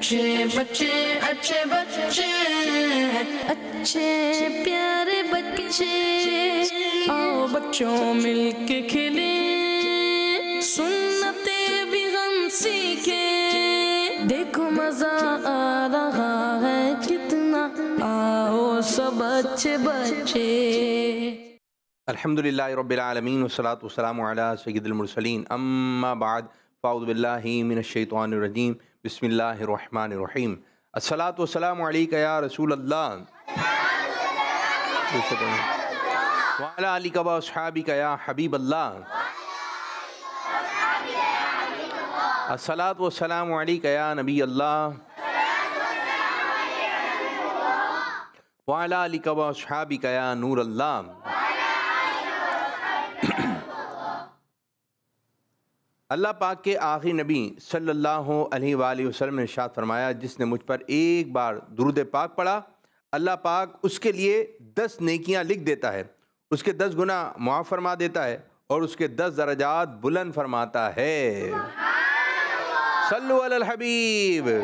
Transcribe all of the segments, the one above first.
अच्छे बच्चे अच्छे बच्चे अच्छे प्यारे बच्चे, आओ बच्चों मिलके खेले, सुन्नते भी हम सीखे, देखो मजा आ रहा है कितना, आओ सब अच्छे बच्चे। अल्हम्दुलिल्लाहि रब्बिल आलमीन वस्सलातु वस्सलामु अला सय्यिदिल मुरसलीन अम्मा बाद फ़अऊज़ु बिल्लाहि मिनश शैतानिर रजीम बिस्मिल्लाहिर रहमानिर रहीम अस्सलातु वस्सलामु अलैका या रसूल अल्लाह व अला आलिका व अस्हाबिका या हबीब अल्लाह अस्सलातु वस्सलामु अलैका या नबी अल्लाह व अला आलिका व अस्हाबिका या नूर अल्लाह। अल्लाह पाक के आखिरी नबी सल्लल्लाहु अलैहि वसल्लम ने इरशाद फरमाया, जिसने मुझ पर एक बार दुरूद पाक पढ़ा, अल्लाह पाक उसके लिए 10 नेकियां लिख देता है, उसके 10 गुनाह मुआफ़ फरमा देता है और उसके 10 दर्जात बुलंद फरमाता है। सल्लु अलल हबीब।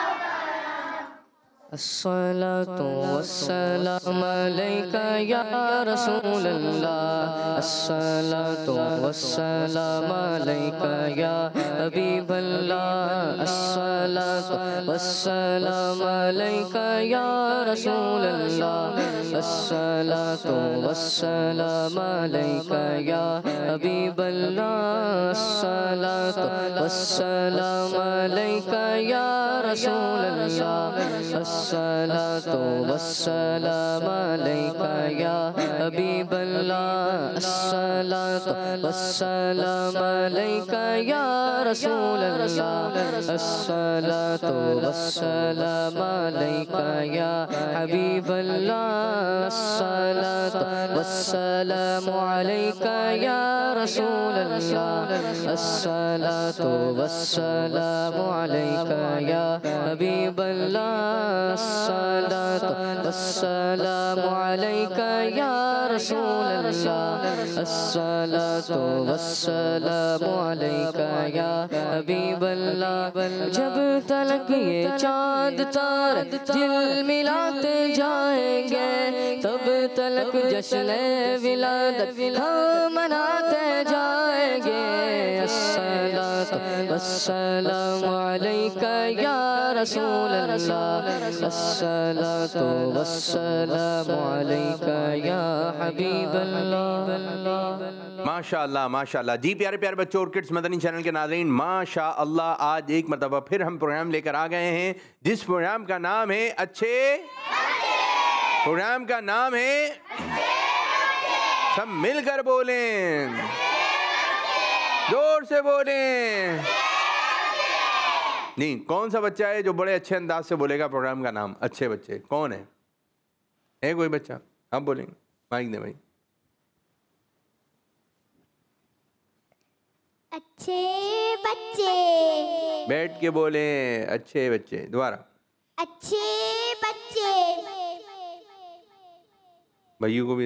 अस्सलातु वस्सलामु अलैका या रसूल अल्लाह, अस्सलातु वस्सलामु अलैका या हबीब अल्लाह, अस्सलातु वस्सलामु अलैका या रसूल अल्लाह, अस्सलातु वस्सलामु अलैका या हबीब अल्लाह, अस्सलातु वस्सलामु अलैका या रसूल अल्लाह, अस्सलातु वस्सलामु अलैका या हबीब अल्लाह, अस्सलातु वस्सलामु अलैका या रसूल अल्लाह, अस्सलातु वस्सलामु अलैका या हबीब अल्लाह, अस्सलातु वस्सलामु अलैका या रसूल अल्लाह, अस्सलातु वस्सलामु अलैका या हबीब अल्लाह, अस्सलातु वस्सलामु अलैका या रसूल अल्लाह, अस्सलातु वस्सलामु अलैका या हबीब अल्लाह। जब तलक ये चाँद तारे झिलमिलाते जाएंगे, तब तलक जश्न विलादत हम मनाते जाएंगे। अस्सलातु वस्सलामु अलैका या रसूल अल्लाह, अस्सलातु वस्सलामु अलैका या हबीब अल्लाह। माशाअल्लाह माशाअल्लाह। जी प्यारे प्यारे बच्चों और किड्स मदनी चैनल के नाज़रीन, माशाअल्लाह आज एक मरतबा फिर हम प्रोग्राम लेकर आ गए हैं, जिस प्रोग्राम का नाम है अच्छे, प्रोग्राम का नाम है, सब मिलकर बोलें, जोर से बोलें। नहीं, कौन सा बच्चा है जो बड़े अच्छे अंदाज से बोलेगा प्रोग्राम का नाम? अच्छे बच्चे कौन है कोई बच्चा? आप बोलेंगे, माइक दे भाई। अच्छे बच्चे बैठ के बोले, अच्छे बच्चे। दोबारा, अच्छे बच्चे, भैया को भी।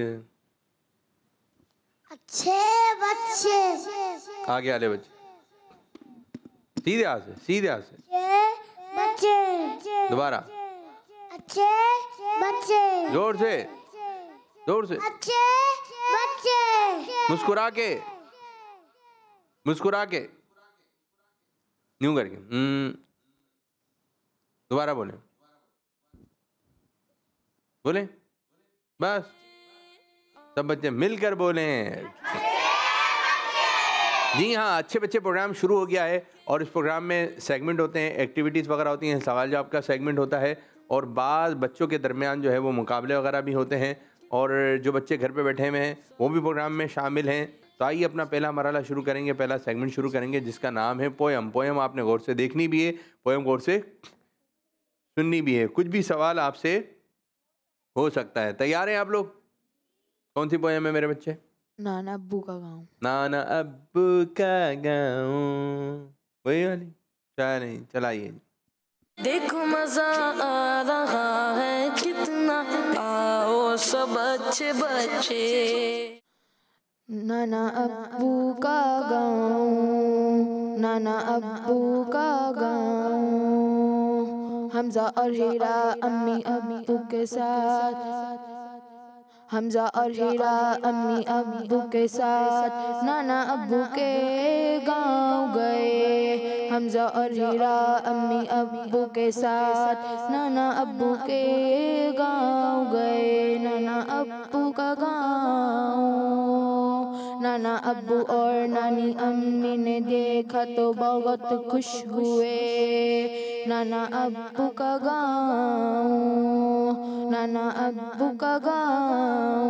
अच्छे बच्चे, आगे वाले बच्चे, सीधे हाथ से, सीधे हाथ से। अच्छे बच्चे, दोबारा, अच्छे बच्चे, जोर से, जोर से, अच्छे बच्चे, मुस्कुरा के, मुस्कुरा के, यूं करके। दोबारा बोले, बोले, बस सब बच्चे मिलकर बोले। जी हाँ, अच्छे बच्चे प्रोग्राम शुरू हो गया है और इस प्रोग्राम में सेगमेंट होते हैं, एक्टिविटीज़ वगैरह होती हैं, सवाल जवाब का सेगमेंट होता है और बाद बच्चों के दरमियान जो है वो मुकाबले वगैरह भी होते हैं और जो बच्चे घर पे बैठे हुए हैं वो भी प्रोग्राम में शामिल हैं। तो आइए अपना पहला मरहला शुरू करेंगे, पहला सेगमेंट शुरू करेंगे जिसका नाम है पोयम। पोयम आपने गौर से देखनी भी है, पोयम गौर से सुननी भी है। कुछ भी सवाल आपसे हो सकता है। तैयार हैं आप लोग? कौन सी पोयम है मेरे बच्चे? नाना अब्बू का गाँव। नाना अब्बू का गाँव, वही वाली? चाहे नहीं, चलाइए। देखो मजा आ रहा है कितना, आओ सब अच्छे बच्चे। नाना अब्बू का गाँव, नाना अब्बू का गाँव, हमजा और हीरा अम्मी अब्बू के साथ, हमजा और हीरा अम्मी अब्बू के साथ नाना अब्बू के गांव गए। हमजा और हीरा अम्मी अब्बू के साथ नाना अब्बू के गांव गए। नाना अब्बू का गांव, नाना अब्बू और नानी अम्मी ने देखा तो बहुत खुश हुए। नाना अब्बू का गांव, नाना अब्बू का गांव।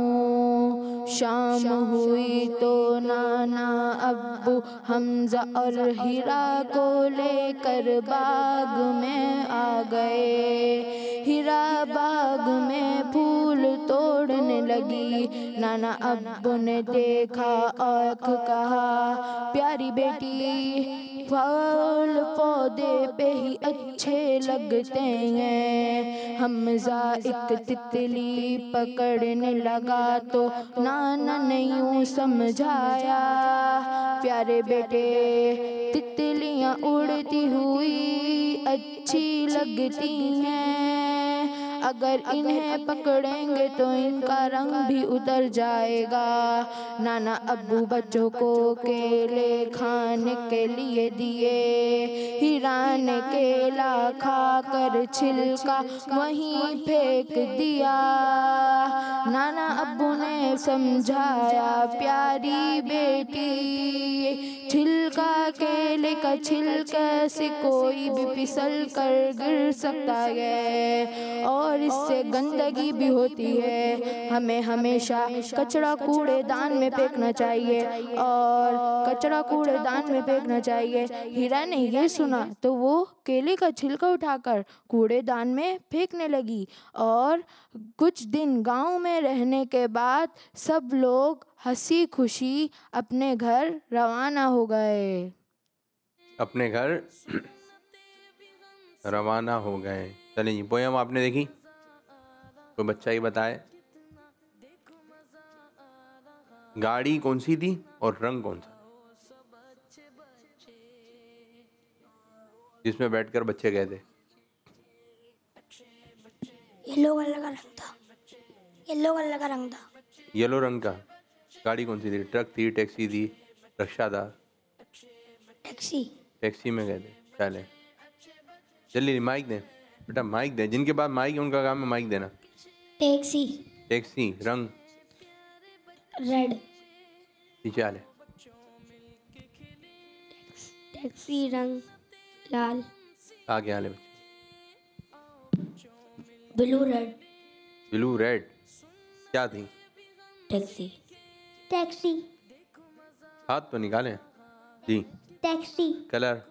शाम हुई तो नाना अब्बू हमजा और हीरा को लेकर बाग में आ गए। हीरा बाग में फूल तोड़ने लगी। नाना अब्बू ने देखा और कहा, प्यारी बेटी फूल पौधे पे ही अच्छे लगते हैं। हमजा एक तितली पकड़ने लगा तो नाना ने यूं समझाया, प्यारे बेटे तितलियां उड़ती हुई अच्छी लगती हैं, अगर इन्हें पकड़ेंगे तो इनका रंग भी उतर जाएगा। नाना अब्बू बच्चों को केले खाने के लिए दिए। हीरा ने केला खाकर छिलका वहीं फेंक दिया। नाना अब्बू ने समझाया, प्यारी बेटी छिलका केले का छिलका से कोई भी फिसल कर गिर सकता है और इससे गंदगी भी होती है। हमें हमेशा कचरा कूड़ेदान में फेंकना चाहिए और कचरा कूड़ेदान में फेंकना चाहिए। हीरा ने ये सुना तो वो केले का छिलका उठाकर कूड़ेदान में फेंकने लगी और कुछ दिन गांव में रहने के बाद सब लोग हंसी खुशी अपने घर रवाना हो गए। अपने घर रवाना हो गए। चलिए जी, पोयम आपने देखी? कोई बच्चा ही बताए गाड़ी कौन सी थी और रंग कौन सा जिसमें बैठकर बच्चे गए थे? येलो कलर का रंग था। येलो कलर का रंग था। येलो रंग का। गाड़ी कौन सी थी? ट्रक थी, टैक्सी थी, रिक्शा था? टैक्सी। टैक्सी में गए थे। चले जल्दी माइक दें बेटा, माइक दें। जिनके पास माइक है उनका काम है माइक देना। टैक्सी। टैक्सी रंग रेड। नीचे आले। टैक्सी रंग लाल। आगे आले बच्चे। Blue red. ब्लू रेड क्या थी? टैक्सी। टैक्सी। हाथ तो निकालें जी। टैक्सी। कलर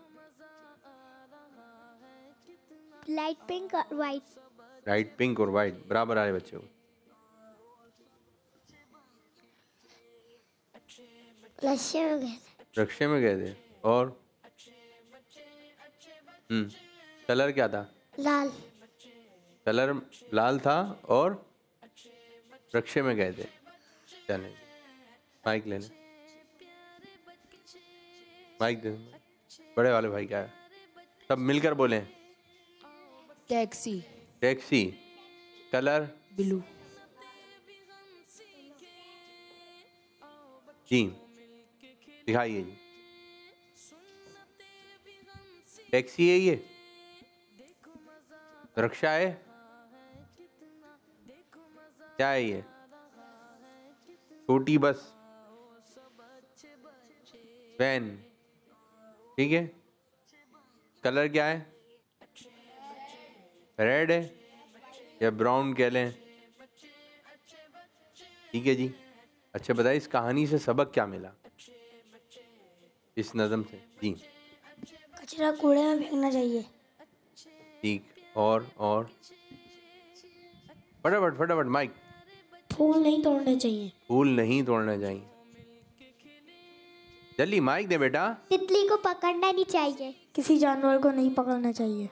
लाइट पिंक और वाइट। लाइट पिंक और वाइट बराबर आए बच्चे को। रस्से में गए थे। रक्शे में गए थे और कलर क्या था? लाल। कलर लाल था और रक्शे में गए थे। चलें माइक ले लें। माइक दे बड़े वाले भाई। क्या है? सब मिलकर बोलें। टैक्सी। टैक्सी। Colour blue. जी दिखाइए जी। टैक्सी है ये? रिक्शा है? क्या है ये? छोटी बस, वैन, ठीक है। कलर क्या है? रेड है या ब्राउन कह लें, ठीक है जी। अच्छा बताइए इस कहानी से सबक क्या मिला इस नज़म से? जी कचरा कूड़े में फेंकना चाहिए। ठीक। और फटाफट फटाफट माइक। फूल नहीं तोड़ने चाहिए। फूल नहीं तोड़ना चाहिए। जल्दी माइक दे बेटा। तितली को पकड़ना नहीं चाहिए। किसी जानवर को नहीं पकड़ना चाहिए।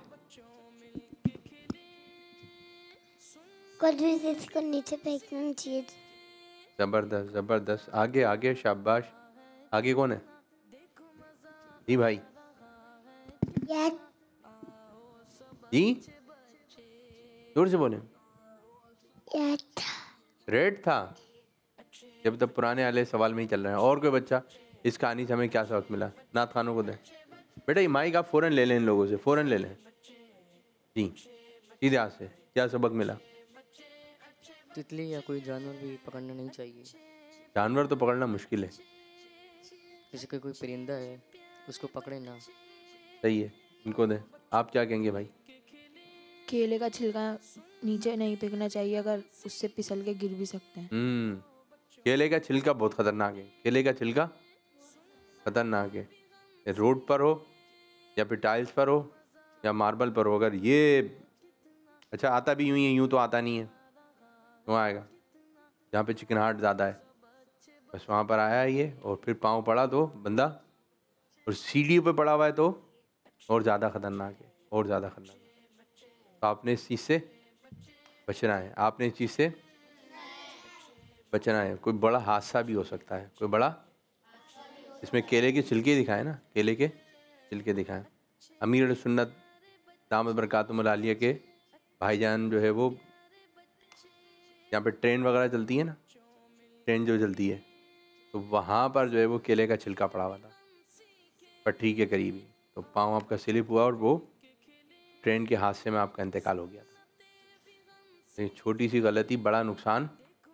कुछ भी चीज को नीचे फेंकना नहीं चाहिए। जबरदस्त जबरदस्त। आगे आगे शाबाश। आगे कौन है? जी भाई। जी जोर से बोले। याद था। रेड था। जब तक पुराने वाले सवाल में ही चल रहे हैं। और कोई बच्चा इस कहानी से हमें क्या सबक मिला? नात खानों को दें बेटा, ये माइक आप फ़ौरन ले लें इन लोगों से, फ़ौरन ले लें जी। सीधे हाथ से क्या सबक मिला? तितली या कोई जानवर भी पकड़ना नहीं चाहिए। जानवर तो पकड़ना मुश्किल है। जैसे कि कोई परिंदा है उसको पकड़े ना। सही है, इनको दें। आप क्या कहेंगे भाई? केले का छिलका नीचे नहीं फेंकना चाहिए, अगर उससे फिसल के गिर भी सकते हैं। केले का छिलका बहुत खतरनाक है। केले का छिलका खतरनाक है। ये रोड पर हो या फिर टाइल्स पर हो या मार्बल पर हो, अगर ये अच्छा आता भी यूं ही है, यूं तो आता नहीं है। वहाँ आएगा जहाँ पे चिकनाहट ज़्यादा है, बस वहाँ पर आया है ये, और फिर पाँव पड़ा तो बंदा, और सीढ़ी पे पड़ा हुआ है तो और ज़्यादा खतरनाक है, और ज़्यादा खतरनाक है। तो आपने इस चीज़ से बचना है, आपने इस चीज़ से बचना है। कोई बड़ा हादसा भी हो सकता है, कोई बड़ा। इसमें केले के छिलके दिखाए ना, केले के छिलके दिखाएं। अमीर सुन्नत दामद बरकातुहुल आलिया के भाईजान जो है वो, यहाँ पे ट्रेन वगैरह चलती है ना, ट्रेन जो चलती है, तो वहाँ पर जो है वो केले का छिलका पड़ा हुआ था पटरी के करीब ही। तो पाँव आपका स्लिप हुआ और वो ट्रेन के हादसे में आपका इंतकाल हो गया था। तो छोटी सी गलती बड़ा नुकसान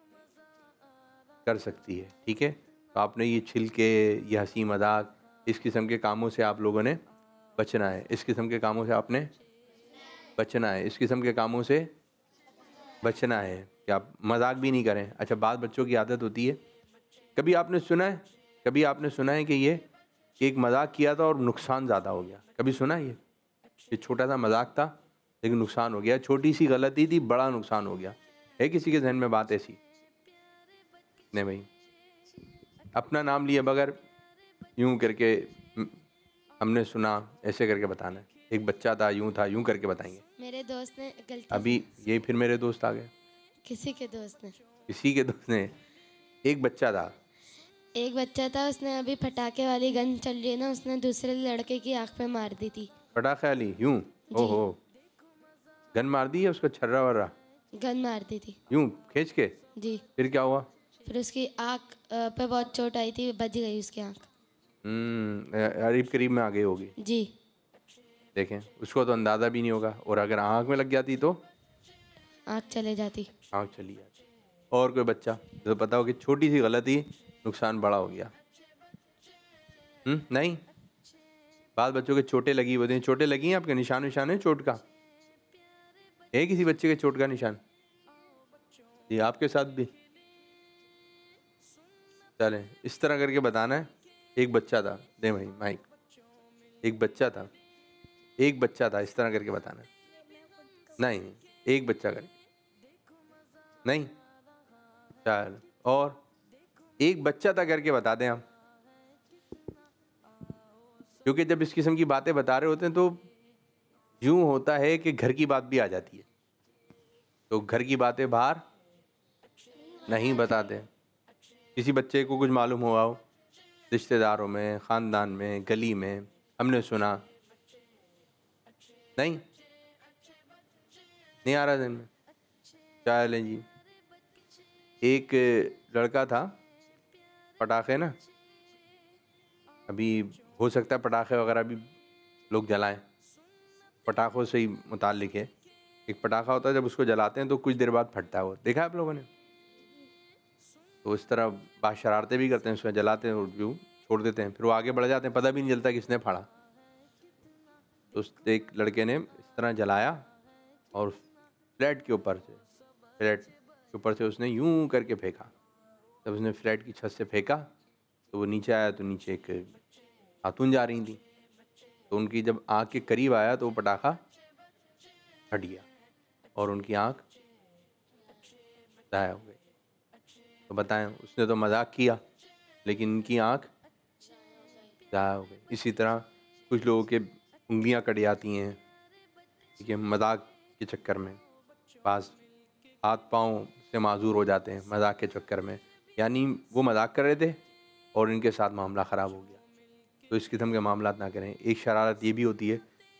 कर सकती है, ठीक है। तो आपने ये छिलके, ये हंसी मजाक, इस किस्म के कामों से आप लोगों ने बचना है। इस किस्म के कामों से आपने बचना है। इस किस्म के कामों से बचना है कि आप मजाक भी नहीं करें। अच्छा, बाद बच्चों की आदत होती है, कभी आपने सुना है, कभी आपने सुना है कि ये एक मजाक किया था और नुकसान ज़्यादा हो गया? कभी सुना है ये छोटा सा मजाक था लेकिन नुकसान हो गया, छोटी सी गलती थी बड़ा नुकसान हो गया? है किसी के जहन में बात ऐसी? नहीं भाई, अपना नाम लिए बगैर यूं करके हमने सुना ऐसे करके बताना है। एक बच्चा था, यूं था, यूं करके बताएंगे। मेरे दोस्त ने गलती अभी ये फिर मेरे दोस्त आ गए। किसी के दोस्त ने किसी के दोस्त ने। एक बच्चा था, उसने अभी पटाखे वाली गन चल रही है ना, उसने दूसरे लड़के की आंख पे मार दी थी। पटाखे वाली यूं? ओहो, गन मार दी है उसको? छर्रा वर्रा गन मार दी थी यूं खींच के? जी। फिर क्या हुआ? फिर उसकी आंख पे बहुत चोट आई थी, बच गई उसकी आंख। करीब करीब में आ गई होगी जी। देखें, उसको तो अंदाज़ा भी नहीं होगा, और अगर आँख में लग जाती तो आंख चले जाती। आँख चली जाती। और कोई बच्चा तो पता हो कि छोटी सी गलती नुकसान बड़ा हो गया? नहीं, बाद बच्चों के चोटें लगी होती हैं। चोटें लगी हैं आपके? निशान निशान है चोट का? है किसी बच्चे के चोट का निशान? जी, आपके साथ भी? चलें, इस तरह करके बताना है। एक बच्चा था, दे भाई माइक। एक बच्चा था, इस तरह करके बताना है। नहीं, एक बच्चा करके नहीं, चल, और एक बच्चा था करके बता दें हम, क्योंकि जब इस किस्म की बातें बता रहे होते हैं तो यूं होता है कि घर की बात भी आ जाती है, तो घर की बातें बाहर नहीं बताते। किसी बच्चे को कुछ मालूम हुआ हो, रिश्तेदारों में, ख़ानदान में, गली में, हमने सुना, नहीं आ रहा दिन में। चलें जी, एक लड़का था, पटाखे ना, अभी हो सकता है पटाखे वगैरह भी लोग जलाएं, पटाखों से ही मुताल्लिक है। एक पटाखा होता है, जब उसको जलाते हैं तो कुछ देर बाद फटता है, वो देखा है आप लोगों ने? तो इस तरह बात शरारतें भी करते हैं, उसमें जलाते हैं और यूँ छोड़ देते हैं, फिर वो आगे बढ़ जाते हैं, पता भी नहीं चलता किसने फाड़ा। तो उस एक लड़के ने इस तरह जलाया और फ्लैट के ऊपर से उसने यूं करके फेंका। जब उसने फ्लैट की छत से फेंका तो वो नीचे आया, तो नीचे एक खातून जा रही थी, तो उनकी जब आँख के करीब आया तो वो पटाखा फट गया और उनकी आँख ज़ाया हो गई। तो बताएं, उसने तो मजाक किया लेकिन उनकी आँख ज़ाया हो गई। इसी तरह कुछ लोगों के उंगलियां कट जाती हैं, ठीक है, मजाक के चक्कर में। पास हाथ पाँव से माजूर हो जाते हैं मजाक के चक्कर में, यानी वो मजाक कर रहे थे और इनके साथ मामला ख़राब हो गया। तो इस किस्म के मामला ना करें। एक शरारत ये भी होती है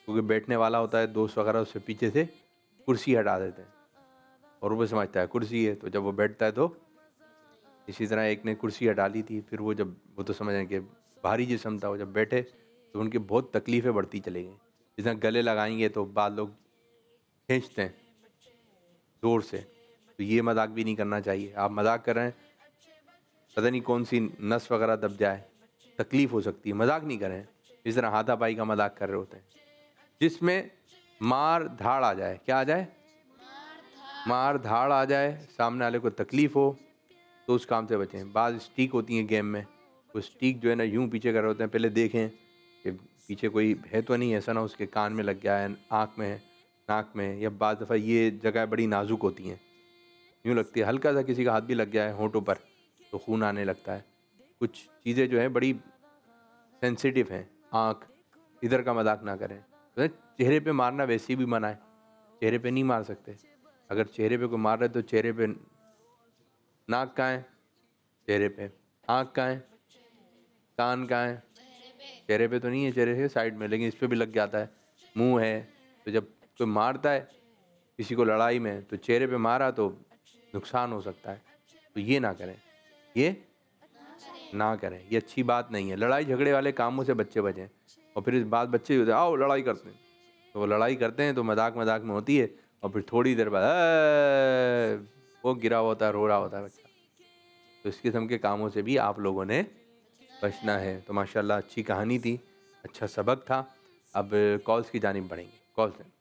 क्योंकि बैठने वाला होता है दोस्त वगैरह, उससे पीछे से कुर्सी हटा देते हैं और वो समझता है कुर्सी है, तो जब वो बैठता है तो इसी तरह एक ने कुर्सी हटा ली थी, फिर वो जब वो तो समझ रहे कि भारी जिस्म था, वो जब बैठे तो उनकी बहुत तकलीफ़ें बढ़ती चली गई। जिस तरह गले लगाएंगे तो बाद लोग खींचते हैं ज़ोर से, तो ये मजाक भी नहीं करना चाहिए। आप मजाक कर रहे हैं, पता नहीं कौन सी नस वगैरह दब जाए, तकलीफ़ हो सकती है, मजाक नहीं करें। इस तरह हाथापाई का मजाक कर रहे होते हैं जिसमें मार धाड़ आ जाए। क्या आ जाए? मार धाड़ आ जाए, सामने वाले को तकलीफ़ हो, तो उस काम से बचें। बाद स्टिक होती हैं गेम में, वो स्टिक जो है ना यूं पीछे कर रहे होते हैं, पहले देखें कि पीछे कोई है तो नहीं, ऐसा ना उसके कान में लग गया है, आँख में है, नाक में, या बाद दफ़ा ये जगह बड़ी नाजुक होती हैं, यूँ लगती है हल्का सा किसी का हाथ भी लग गया है होंठों पर तो खून आने लगता है। कुछ चीज़ें जो है बड़ी सेंसिटिव हैं, आँख, इधर का मजाक ना करें। तो चेहरे पे मारना वैसे भी मना है, चेहरे पे नहीं मार सकते। अगर चेहरे पे कोई मार रहे तो चेहरे पे, नाक कहाँ है? चेहरे पे। आँख कहाँ है? कान कहाँ है? चेहरे पे तो नहीं है, चेहरे के साइड में, लेकिन इस पे भी लग जाता है। मुंह है, तो जब कोई मारता है किसी को लड़ाई में तो चेहरे पे मारा तो नुकसान हो सकता है, तो ये ना करें, ये ना करें, ये अच्छी बात नहीं है। लड़ाई झगड़े वाले कामों से बच्चे बचें। और फिर इस बात बच्चे होते हैं आओ लड़ाई करते हैं, तो वो लड़ाई करते हैं तो मजाक मजाक में होती है, और फिर थोड़ी देर बाद वो गिरा हुआ होता है, रो रहा होता है बच्चा। तो इस किस्म के कामों से भी आप लोगों ने बचना है। तो माशाल्लाह अच्छी कहानी थी, अच्छा सबक था। अब कॉल्स की जानिब बढ़ेंगे। कॉल्स हैं।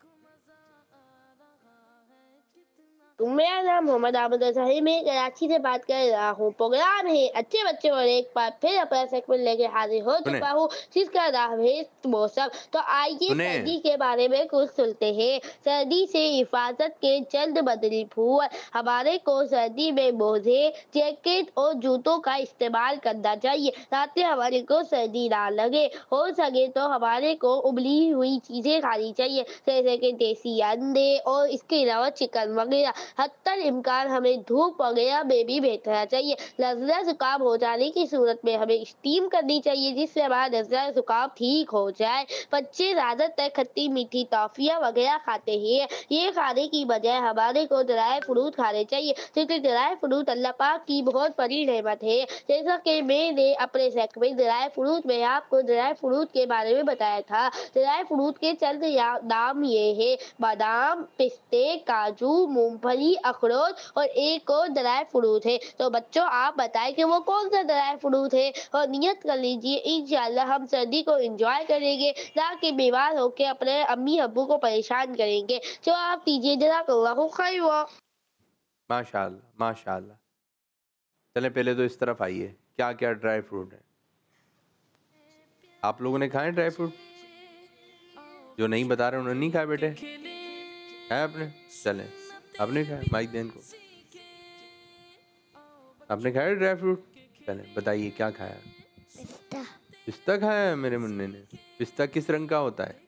मेरा नाम मोहम्मद आबद है, मैं कराची से बात कर रहा हूँ। प्रोग्राम है अच्छे बच्चे और एक बार फिर अपना सेगमेंट लेके हाजिर हो चुका हूँ जिसका नाम है मौसम। तो आइए सर्दी के बारे में कुछ सुनते हैं। सर्दी से हिफाजत के चंद बदली फूल। हमारे को सर्दी में मोजे, जैकेट और जूतों का इस्तेमाल करना चाहिए ताकि हमारे को सर्दी ना लगे। हो सके तो हमारे को उबली हुई चीजें खानी चाहिए जैसे कि देसी अंडे और इसके अलावा चिकन वगैरह। हत्तल इम्कान हमें धूप वगैरह में भी बैठना चाहिए। नज़ला जुकाम हो जाने की सूरत में हमें स्टीम करनी चाहिए जिससे हमारा नज़ला जुकाम ठीक हो जाए। बच्चे ज़्यादातर खट्टी मीठी टॉफियाँ वगैरह खाते हैं, ये खाने की बजाय हमारे को ड्राई फ्रूट खाने चाहिए क्योंकि ड्राई फ्रूट अल्लाह पाक की बहुत बड़ी नेमत है। जैसा कि मैंने अपने सेगमेंट ड्राई फ्रूट में आपको ड्राई फ्रूट के बारे में बताया था। ड्राई फ्रूट के चंद नाम ये है बादाम, पिस्ते, काजू, मूंगफली, अखरोट और एक और ड्राई फ्रूट है। तो बच्चों आप बताएं कि वो कौन सा ड्राई फ्रूट है और नियत कर लीजिए इंशाल्लाह हम सर्दी को एंजॉय करेंगे ना कि बीमार होकर अपने अम्मी अब्बू को परेशान करेंगे। जो आप दीजिए जज़ाकल्लाहु खैर। माशाल्लाह माशाल्लाह। चलें पहले तो इस तरफ आइए, क्या क्या ड्राई फ्रूट है आप लोगों ने खाए? ड्राई फ्रूट जो नहीं बता रहे उन्होंने नहीं खाए बेटे? खाया आपने? चलें आपने खाया, माइक देन को आपने खाया ड्राई फ्रूट? चलें बताइए क्या खाया? पिस्ता। पिस्ता खाया है मेरे मुन्ने ने। पिस्ता किस रंग का होता है?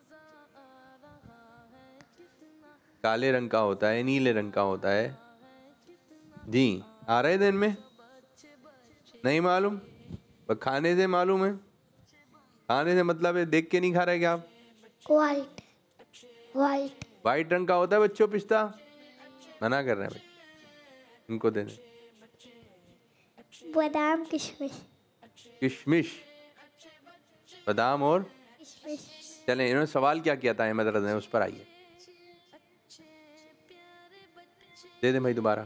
काले रंग का होता है, नीले रंग का होता है? जी आ रहे दिन में नहीं मालूम, पर खाने से मालूम है। खाने से मतलब है देख के नहीं खा रहे क्या आप? वाइट वाइट वाइट रंग का होता है बच्चों पिस्ता। मना कर रहे हैं बच्चे, इनको दे दें। बादाम किशमिश। किशमिश, बादाम और किशमिश। चलें इन्होंने सवाल क्या किया था अहमद रज़ा ने, उस पर आइए। दे दें भाई दोबारा,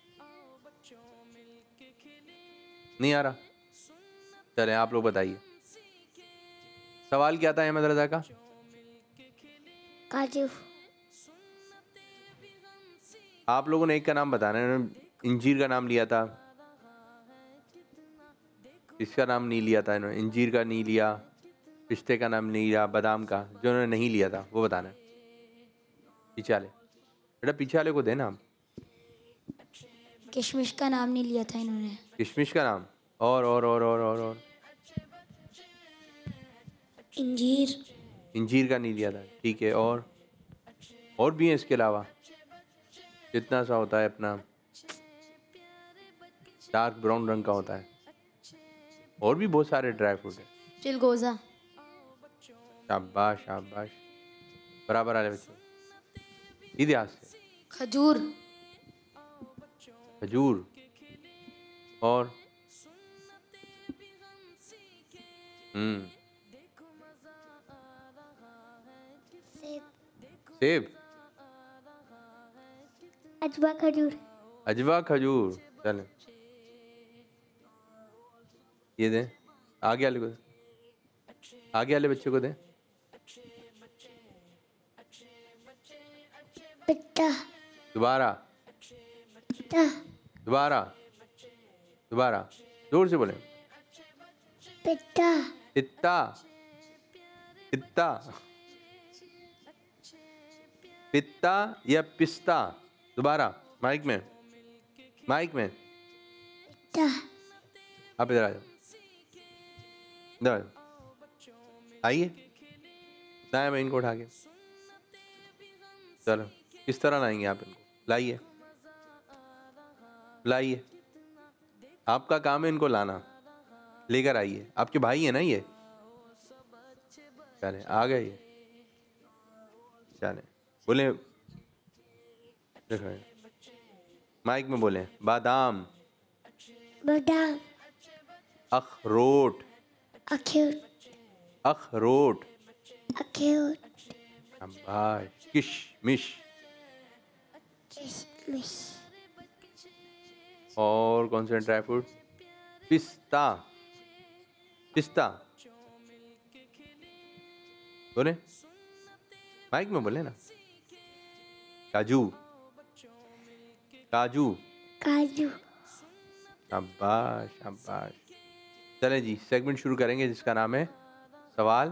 नहीं आ रहा? चलें आप लोग बताइए सवाल क्या था अहमद रज़ा का? काजू। आप लोगों ने एक का नाम बताना है। इन्होंने इंजीर का नाम लिया था, इसका नाम नहीं लिया था इन्होंने, इंजीर का नहीं लिया, पिस्ते का नाम नहीं लिया, बादाम का जो उन्होंने नहीं लिया था वो बताना है। पीछे वाले बेटा, पीछे वाले को देना आप। किशमिश का नाम नहीं लिया था इन्होंने। किशमिश का नाम और इंजीर। इंजीर का नहीं लिया था, ठीक है। और भी हैं इसके अलावा, कितना सा होता है अपना डार्क ब्राउन रंग का होता है, और भी बहुत सारे ड्राई फ्रूट है। चिलगोज़ा। शाबाश शाबाश। बराबर वाले बच्चे सीधे हाथ से। खजूर। खजूर। और सेब। अजवा खजूर। अजवा खजूर। चलें ये दें, आगे वाले को दें, आगे वाले बच्चे को दें। पिट्टा। दोबारा पिट्टा। दोबारा दोबारा जोर से बोलें। पिट्टा। पित्ता। पित्ता। पित्ता या पिस्ता। दोबारा माइक में, माइक में। पिट्टा। आप इधर आ जाओ, इधर आ जाओ, आइए लाए मैं इनको उठा के। चलो किस तरह लाएंगे आप इनको? लाइए लाइए, आपका काम है इनको लाना, लेकर आइए। आपके भाई है ना ये? चले आ गए ये, चले बोले, देखो माइक में बोले। बादाम। बादाम। अखरोट। अखरोट। अखरोट। अखरोट। शाबाश। किशमिश। किशमिश। और कौन सा ड्राई फ्रूट? पिस्ता। पिस्ता बोले, माइक में बोले ना। काजू। काजू। काजू। शाबाश शाबाश। चलें जी, सेगमेंट शुरू करेंगे जिसका नाम है सवाल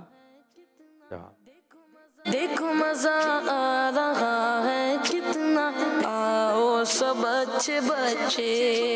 जवाब। देखो मजा आ रहा है कितना, आओ सब अच्छे बच्चे।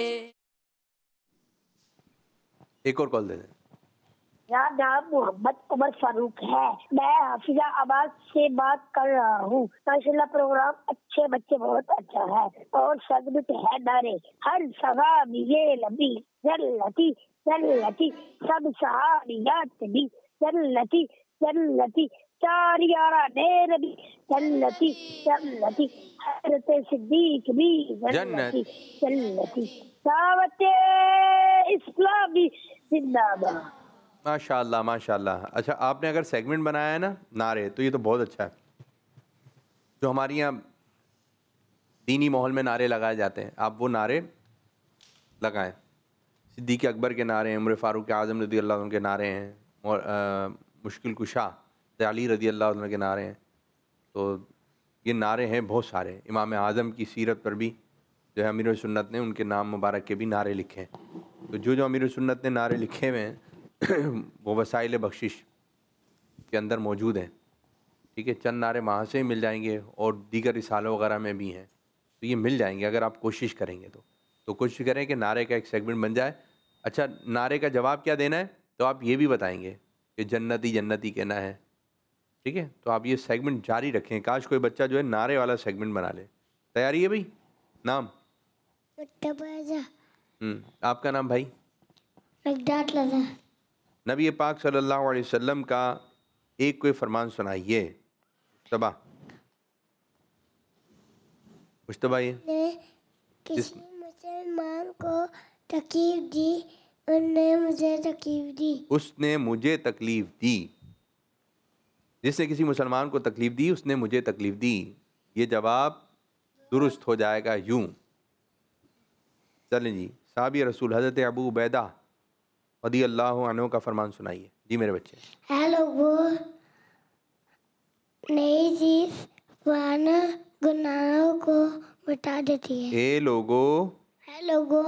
एक और कॉल दे दें। मेरा नाम मोहम्मद उमर फारूक है। मैं हाफिजा आबाद से बात कर रहा हूँ। माशाल्लाह प्रोग्राम अच्छे बच्चे बहुत अच्छा है और सदमित है नारे। हर सवा ये लंबी जन्नती जन्नती, सब सहारियात भी जन्नती जन्नती, चार यारा नेर भी जन्नती जन्नती, हज़रत सिद्दीक भी जन्नती जन्नती, दावत इस्लामी जिंदाबाद। माशाल्लाह माशाल्लाह। अच्छा, आपने अगर सेगमेंट बनाया है ना नारे, तो ये तो बहुत अच्छा है। जो हमारे यहाँ दीनी माहौल में नारे लगाए जाते हैं, आप वो नारे लगाएं। सिद्दीक़ अकबर के नारे हैं, उमर फ़ारूक आज़म रज़ी अल्लाह अन्हु के नारे हैं, और मुश्किल कुशा अली रज़ी अल्लाह अन्हु के नारे हैं। तो ये नारे हैं बहुत सारे। इमाम आज़म की सीरत पर भी जो है अमीर सुन्नत ने उनके नाम मुबारक के भी नारे लिखे हैं। तो जो अमीर सुन्नत ने नारे लिखे हुए हैं वो वसाइल बख्शिश के अंदर मौजूद हैं। ठीक है, चंद नारे वहाँ से ही मिल जाएंगे और दीगर रिसालों वगैरह में भी हैं, तो ये मिल जाएंगे अगर आप कोशिश करेंगे। तो कोशिश करें कि नारे का एक सेगमेंट बन जाए। अच्छा, नारे का जवाब क्या देना है तो आप ये भी बताएंगे कि जन्नती जन्नती कहना है। ठीक है, तो आप ये सेगमेंट जारी रखें। काश कोई बच्चा जो है नारे वाला सेगमेंट बना ले। तैयारी है भाई? नाम? आपका नाम भाई? नबी पाक सल्लल्लाहु अलैहि वसल्लम का एक कोई फरमान सुनाइए। मुश्तबा, मुश्तबा ये किसी मुसलमान को तकलीफ दी, उसने मुझे तकलीफ दी। उसने मुझे तकलीफ दी। जिसने किसी मुसलमान को तकलीफ दी उसने मुझे तकलीफ दी। ये जवाब दुरुस्त हो जाएगा यूं। चलें जी, साहबी रसूल हज़रत अबू उबैदा रज़ी अल्लाह अन्हु का फरमान सुनाइए। जी मेरे बच्चे। हेलो वो नई चीज पुराने गुनाहों को मिटा देती है। ए लोगो, है लोगो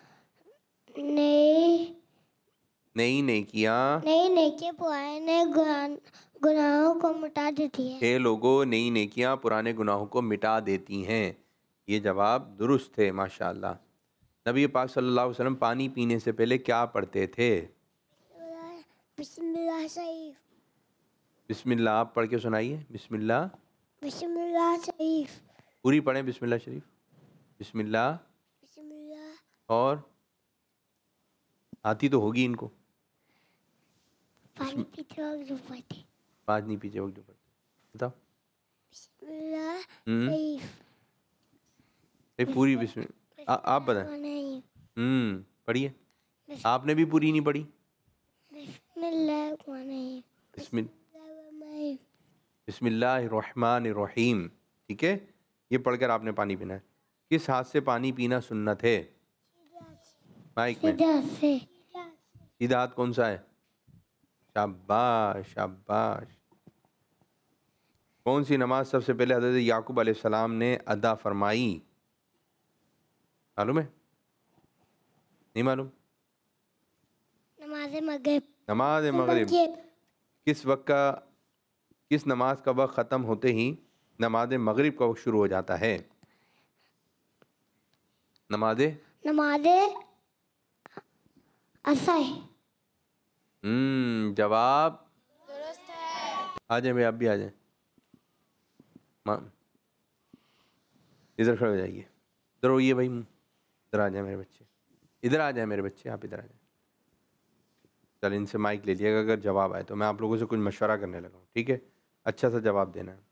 नई नेकियां पुराने गुनाहों को मिटा देती है। ए लोगो नई नेकियां पुराने गुनाहों को मिटा देती हैं। ये जवाब दुरुस्त है माशाअल्लाह। नबी पाक सल्लल्लाहु अलैहि वसल्लम पानी पीने से पहले क्या पढ़ते थे? बिस्मिल्लाह शरीफ। बिस्मिल्लाह आप पढ़ के सुनाइए। बिस्मिल्लाह। बिस्मिल्लाह शरीफ। पूरी पढ़ें बिस्मिल्लाह शरीफ। बिस्मिल्लाह। बिस्मिल्लाह। और आती तो होगी इनको। पानी पीते वक्त जो पढ़ते। पानी नहीं पीछे वक्त जो पढ़ते। बताओ। एक पूरी बिस्मिल्लाह आप बताएं। पढ़िए। आपने भी पूरी नहीं पढ़ी। बिस्मिल्लाहिर्रहमानिर्रहीम। ठीक है, ये पढ़कर आपने पानी पीना है। किस हाथ से पानी पीना सुन्नत है? माइक में। सीधा हाथ कौन सा है? शाबाश शाबाश। कौन सी नमाज सबसे पहले हज़रत याकूब अलैहिस्सलाम ने अदा फरमाई? मालूम है? नहीं मालूम? नमाज मगरिब। किस नमाज का वक्त ख़त्म होते ही नमाज मगरिब का वक्त शुरू हो जाता है? नमाज असर। जवाब आ जाए भाई, आप भी आ जाए। इधर खड़े हो जाइए। इधर होइए भाई, इधर आ जाए मेरे बच्चे, इधर आ जाए मेरे बच्चे, आप इधर आ जाए। चल इनसे माइक ले लिएगा, अगर जवाब आए तो मैं आप लोगों से कुछ मशवरा करने लगा हूँ, ठीक है? अच्छा सा जवाब देना है।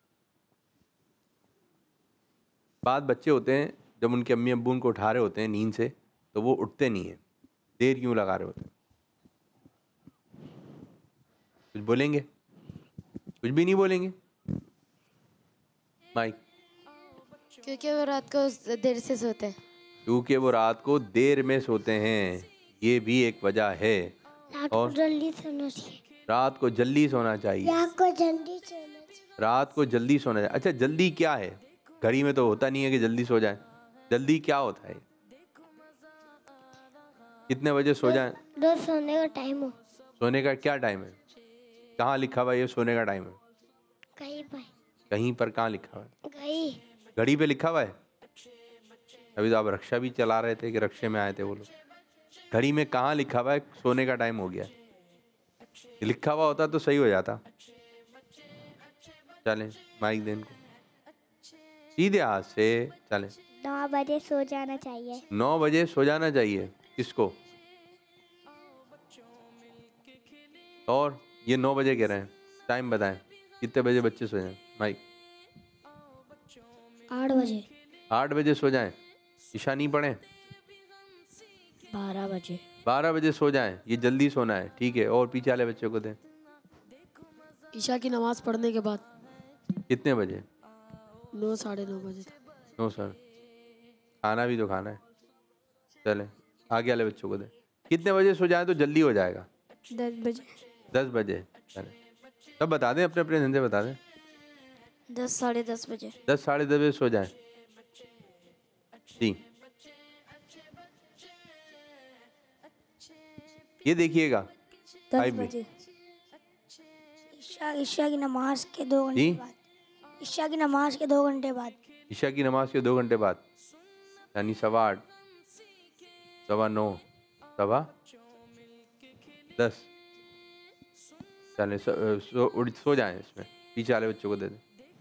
बाद बच्चे होते हैं जब उनके अम्मी अब्बू उनको उठा रहे होते हैं नींद से, तो वो उठते नहीं हैं, देर क्यों लगा रहे होते हैं? कुछ बोलेंगे? कुछ भी नहीं बोलेंगे? माइक। क्योंकि वो रात को देर से सोते हैं। क्योंकि वो रात को देर में सोते हैं, ये भी एक वजह है। और जल्दी सोना चाहिए। रात को जल्दी सोना चाहिए। रात को जल्दी सोना चाहिए। अच्छा, जल्दी क्या है? घड़ी में तो होता नहीं है कि जल्दी सो जाए। जल्दी क्या होता है? कितने बजे सो जाए? रोज सोने का टाइम हो। सोने का क्या टाइम है? कहाँ लिखा हुआ है ये सोने का टाइम है? कहीं पर। कहीं पर कहाँ लिखा हुआ है? कहीं घड़ी पे लिखा हुआ है? अभी तो आप रक्षा भी चला रहे थे कि रक्षे में आए थे वो लोग। घड़ी में कहाँ लिखा हुआ है सोने का टाइम हो गया? लिखा हुआ होता तो सही हो जाता। चलें माइक दें इनको, सीधे हाथ से चलें। 9 बजे सो जाना चाहिए। 9 बजे सो जाना चाहिए। किसको? और ये 9 बजे कह रहे हैं, टाइम बताएं कितने बजे बच्चे सो जाएं? माइक। 8 बजे। 8 बजे सो जाएं। ईशा नहीं पढ़ें? 12 बजे। 12 बजे सो जाएं, ये जल्दी सोना है, ठीक है? और पीछे वाले बच्चों को दें। ईशा की नमाज पढ़ने के बाद। कितने बजे? 9 साढ़े 9 बजे तक। 9 सर। खाना भी तो खाना है। चलें आगे वाले बच्चों को दें। कितने बजे सो जाएं तो जल्दी हो जाएगा? 10 बजे। 10 बजे। चलें सब बता दें, अपने अपने धंधे बता दें। 10 साढ़े 10 बजे। 10 साढ़े 10 बजे सो जाएं। जी ये देखिएगा 10 बजे। ईशा की नमाज के 2 घंटे बाद। ईशा की नमाज के 2 घंटे बाद। ईशा की नमाज के 2 घंटे बाद, यानी 8:15, 9:15, 10:15। चलें सो जाएं। इसमें पीछे वाले बच्चों को दे दें।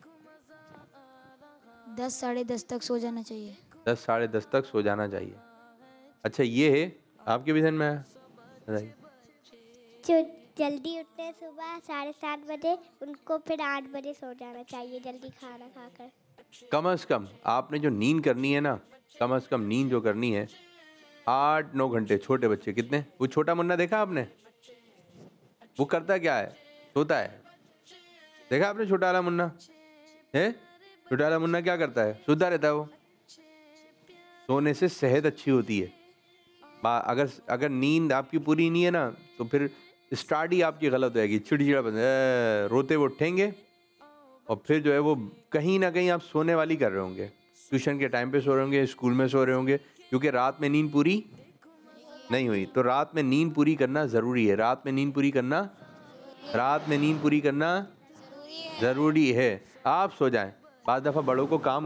10 साढ़े 10 तक सो जाना चाहिए। 10 साढ़े 10 तक सो जाना चाहिए। अच्छा ये है आपके भी ध्यान में आया? बताइए। जो जल्दी उठते हैं सुबह 7:30 बजे, उनको फिर 8 बजे सो जाना चाहिए जल्दी खाना खाकर। कम से कम आपने जो नींद करनी है ना, कम से कम नींद जो करनी है 8-9 घंटे। छोटे बच्चे कितने? वो छोटा मुन्ना देखा आपने? वो करता क्या है? सोता है। देखा आपने छोटा वाला मुन्ना है? छोटा वाला मुन्ना क्या करता है? सोता रहता है वो। सोने से सेहत अच्छी होती है। अगर नींद आपकी पूरी नहीं है ना, तो फिर स्टार्ट ही आपकी गलत होगी। चिड़चिड़ापन, रोते वो उठेंगे और फिर जो है वो कहीं ना कहीं आप सोने वाली कर रहे होंगे। ट्यूशन के टाइम पे सो रहे होंगे, स्कूल में सो रहे होंगे, क्योंकि रात में नींद पूरी नहीं हुई। तो रात में नींद पूरी करना ज़रूरी है। रात में नींद पूरी करना ज़रूरी है। आप सो जाएं। बाद दफ़ा बड़ों को काम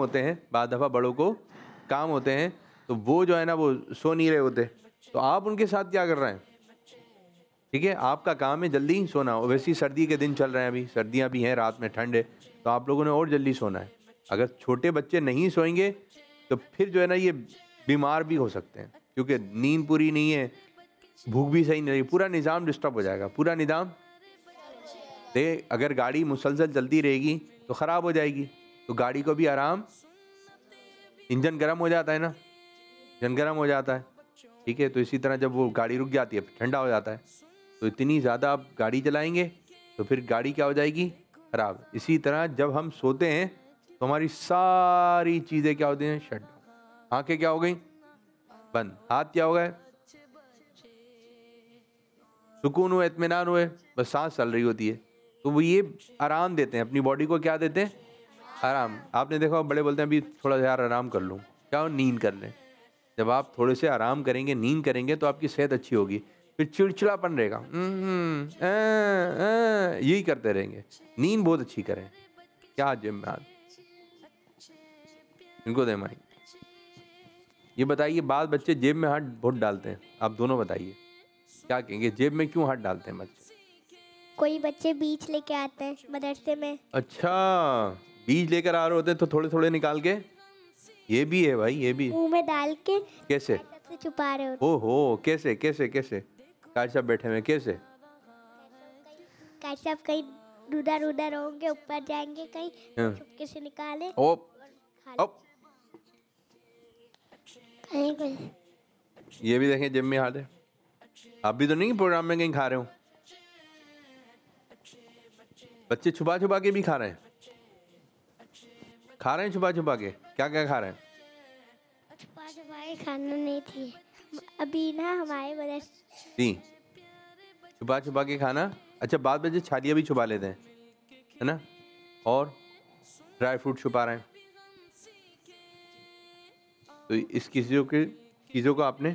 होते हैं, तो वो जो है ना वो सो नहीं रहे होते, तो आप उनके साथ क्या कर रहे हैं? ठीक है, आपका काम है जल्दी सोना। वैसे ही सर्दी के दिन चल रहे हैं, अभी सर्दियां भी हैं, रात में ठंड है, तो आप लोगों ने और जल्दी सोना है। अगर छोटे बच्चे नहीं सोएंगे तो फिर जो है ना ये बीमार भी हो सकते हैं, क्योंकि नींद पूरी नहीं है, भूख भी सही नहीं रहेगी, पूरा निज़ाम डिस्टर्ब हो जाएगा। पूरा निज़ाम अगर गाड़ी मुसलसल चलती रहेगी तो ख़राब हो जाएगी। तो गाड़ी को भी आराम, इंजन गर्म हो जाता है ना, इंजन गर्म हो जाता है, ठीक है। तो इसी तरह जब वो गाड़ी रुक जाती है फिर ठंडा हो जाता है। तो इतनी ज़्यादा आप गाड़ी चलाएंगे तो फिर गाड़ी क्या हो जाएगी, खराब। इसी तरह जब हम सोते हैं तो हमारी सारी चीज़ें क्या होती हैं, शट डाउन। आंखें क्या हो गई, बंद। हाथ क्या हो गए, सुकून हुए, इत्मीनान हुए, बस सांस चल रही होती है। तो वो ये आराम देते हैं अपनी बॉडी को, क्या देते हैं, आराम। आपने देखा बड़े बोलते हैं अभी थोड़ा यार आराम कर लूँ, क्या हो, नींद कर लें। जब आप थोड़े से आराम करेंगे, नींद करेंगे तो आपकी सेहत अच्छी होगी। फिर चिड़चिड़ापन रहेगा, यही करते रहेंगे। नींद बहुत अच्छी करें। क्या जिम में आज इनको दे माई। ये बताइए, बाद बच्चे जेब में हाथ बहुत डालते हैं, आप दोनों बताइए क्या कहेंगे, जेब में क्यों हाथ डालते हैं बच्चे? कोई बच्चे बीज लेके आते हैं मदरसे में। अच्छा, बीज लेकर आ रहे होते हैं तो थोड़े थोड़े निकाल के, ये भी है भाई, ये भी मुंह में डाल के कैसे से छुपा रहे होते। ओहो, कैसे कैसे कैसे कार साहब बैठे हुए कैसे? कार साहब कहीं रुदा रुदा होंगे, ऊपर जाएंगे कहीं, चुपके से निकाले ओप ओप। कहीं कहीं ये भी देखें जेब में हाथ है। आप भी तो नहीं प्रोग्राम में कहीं खा रहे हो? बच्चे छुपा छुपा के भी खा रहे हैं, खा रहे हैं छुपा छुपा के। क्या क्या खा रहे हैं? छुपा छुपा के खाना नहीं थी अभी ना हमारे मदरसे जी, छुपा छुपा के खाना। अच्छा, बाद बच्चे छालियाँ भी छुपा लेते हैं, है ना, और ड्राई फ्रूट छुपा रहे हैं। तो इस चीज़ों को आपने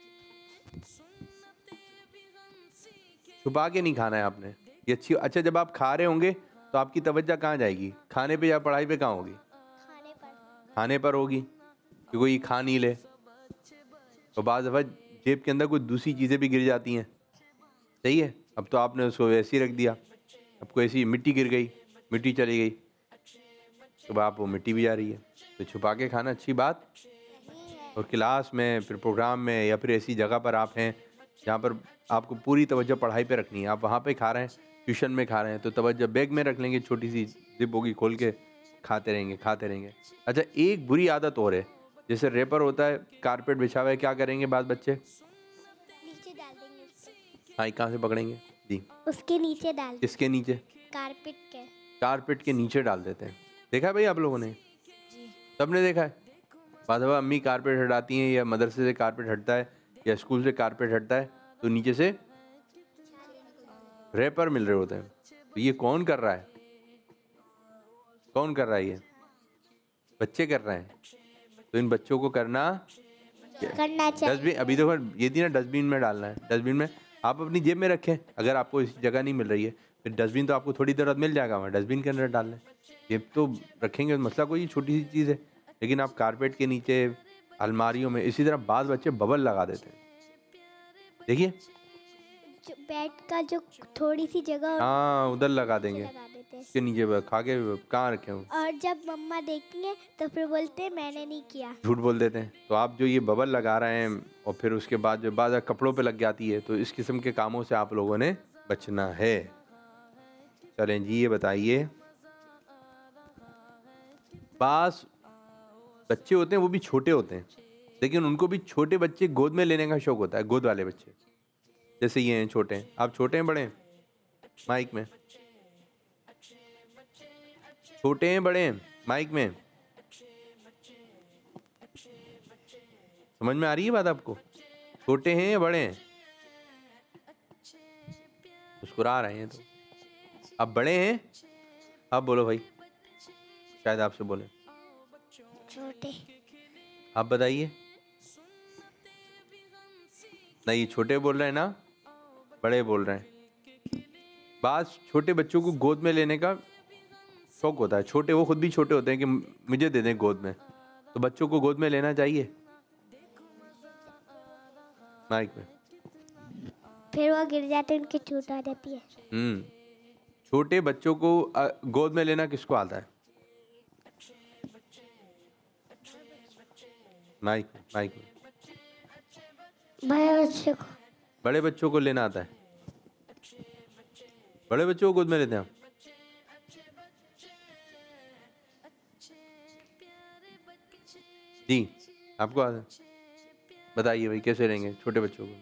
छुपा के नहीं खाना है आपने, ये अच्छी। अच्छा, जब आप खा रहे होंगे तो आपकी तवज्जो कहाँ जाएगी, खाने पे या पढ़ाई पे कहाँ होगी? खाने पर होगी, कि कोई खा नहीं ले। तो बाज़ दफ़ा जेब के अंदर कोई दूसरी चीज़ें भी गिर जाती हैं, सही है। अब तो आपने उसको ऐसे ही रख दिया, अब कोई ऐसी मिट्टी गिर गई, मिट्टी चली गई, तो आप वो मिट्टी भी जा रही है। तो छुपा के खाना अच्छी बात। और क्लास में, फिर प्रोग्राम में, या फिर ऐसी जगह पर आप हैं जहाँ पर आपको पूरी तवज्जो पढ़ाई पे रखनी है, आप वहाँ पे खा रहे हैं, ट्यूशन में खा रहे हैं, तो तवज्जो बैग में रख लेंगे, छोटी सी जिप होगी, खोल के खाते रहेंगे खाते रहेंगे। अच्छा, एक बुरी आदत और है, जैसे रेपर होता है, कारपेट बिछा हुआ है, क्या करेंगे बाद बच्चे? नीचे डाल देंगे। हाँ, कहाँ से पकड़ेंगे जी? उसके नीचे डाल। किसके नीचे? कारपेट के। कारपेट के नीचे डाल देते हैं। देखा है भाई आप लोगों ने? सबने देखा है। बाद में अम्मी कारपेट हटाती हैं, या मदरसे से कारपेट हटता है, या स्कूल से कारपेट हटता है, तो नीचे से रैपर मिल रहे होते हैं। तो ये कौन कर रहा है, कौन कर रहा है? ये बच्चे कर रहे हैं। तो इन बच्चों को करना चाहिए। डस्टबिन, अभी देखो ये थी ना, डस्टबिन में डालना है। डस्टबिन में आप अपनी जेब में रखें, अगर आपको इस जगह नहीं मिल रही है, फिर डस्टबिन तो आपको थोड़ी देर बाद मिल जाएगा, वहाँ डस्टबिन के अंदर डाल लें। ये तो रखेंगे, मसला कोई छोटी सी चीज़ है। लेकिन आप कारपेट के नीचे, अलमारियों में, इसी तरह बाद बच्चे बबल लगा देते हैं। देखिए, बेड का जो थोड़ी सी जगह, हाँ, उधर लगा देंगे, इसके नीचे खा के कहाँ रखे हो। और जब मम्मा देखेंगे तो फिर बोलते हैं मैंने नहीं किया, झूठ बोल देते हैं। तो आप जो ये बबल लगा रहे हैं, और फिर उसके बाद जो बाद कपड़ों पे लग जाती है, तो इस किस्म के कामों से आप लोगों ने बचना है। चलें जी, ये बताइए, पास बच्चे होते हैं, वो भी छोटे होते हैं, लेकिन उनको भी छोटे बच्चे गोद में लेने का शौक होता है। गोद वाले बच्चे जैसे ये हैं, छोटे हैं। आप छोटे हैं, बड़े हैं? माइक में छोटे हैं, बड़े हैं? माइक में समझ में आ रही है बात आपको? छोटे हैं या बड़े हैं? मुस्कुरा रहे हैं तो आप बड़े हैं। आप बोलो भाई, शायद आपसे बोले। छोटे। आप बताइए। नहीं, छोटे बोल रहे हैं ना, बड़े बोल रहे हैं। बात छोटे बच्चों को गोद में लेने का शौक होता है। छोटे, वो खुद भी छोटे होते हैं कि मुझे दे दें गोद में, तो बच्चों को गोद में लेना चाहिए। माइक में फिर वो गिर जाते हैं, उनकी चोट आ जाती है। छोटे बच्चों को गोद में लेना किसको आता है? माइक में बड़े बच्चों को लेना आता है। बड़े बच्चों को गोद में लेते हैं जी आपको आता है? बताइए भाई कैसे रहेंगे छोटे बच्चों को?